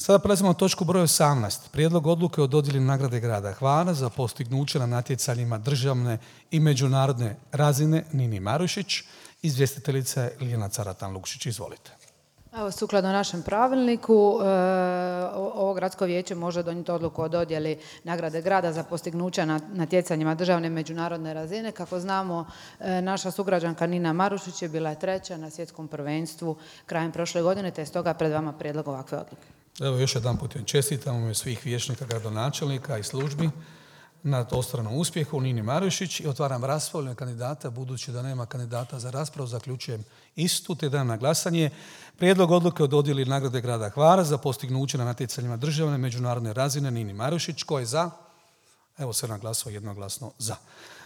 Sada prelazimo na točku broj 18. Prijedlog odluke o dodjeli nagrade grada Hvara za postignuće na natjecanjima državne i međunarodne razine Nini Marušić. Izvjestiteljica je Ljiljana Caratan-Lukšić. Izvolite. Evo, sukladno našem pravilniku, ovo gradsko vijeće može donijeti odluku o dodjeli nagrade grada za postignuća na natjecanjima državne i međunarodne razine. Kako znamo, naša sugrađanka Nina Marušić je bila 3. na svjetskom prvenstvu krajem prošle godine, te je stoga pred vama prijedlog ovakve odluke. Evo, još jedan put čestitamo u svih vijećnika, gradonačelnika i službi na ostvarenom uspjehu Nini Marušić i otvaram raspravu kandidata. Budući da nema kandidata za raspravu, zaključujem istu te dajem na glasanje prijedlog odluke o dodjeli nagrade grada Hvara za postignuće na natjecanjima državne i međunarodne razine Nini Marušić. Tko je za? Evo, 7 glasova jednoglasno za.